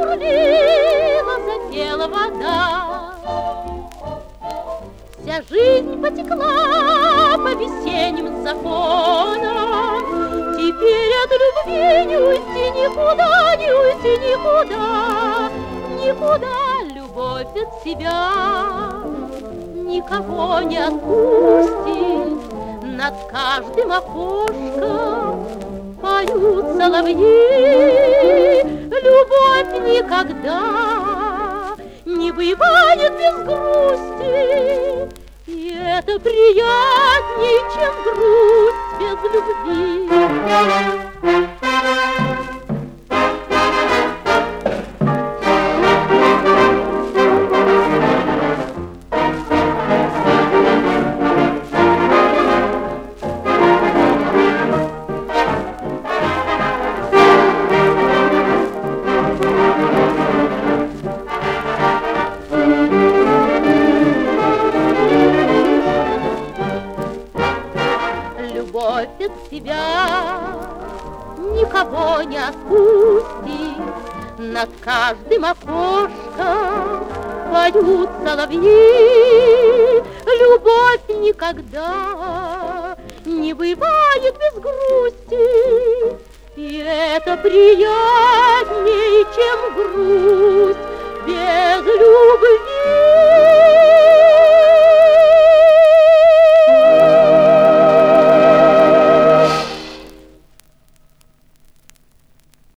бурлила, запела вода. Вся жизнь потекла по весенним законам. Теперь от любви не уйти никуда, не уйти никуда, никуда. Любовь от себя никого не отпустит. Над каждым окошком поют соловьи. Любовь никогда не бывает без грусти, и это приятнее, чем грусть без любви. Любовь от себя никого не отпустит. Над каждым окошком поют соловьи. Любовь никогда не бывает без грусти, и это приятнее, чем грусть без любви.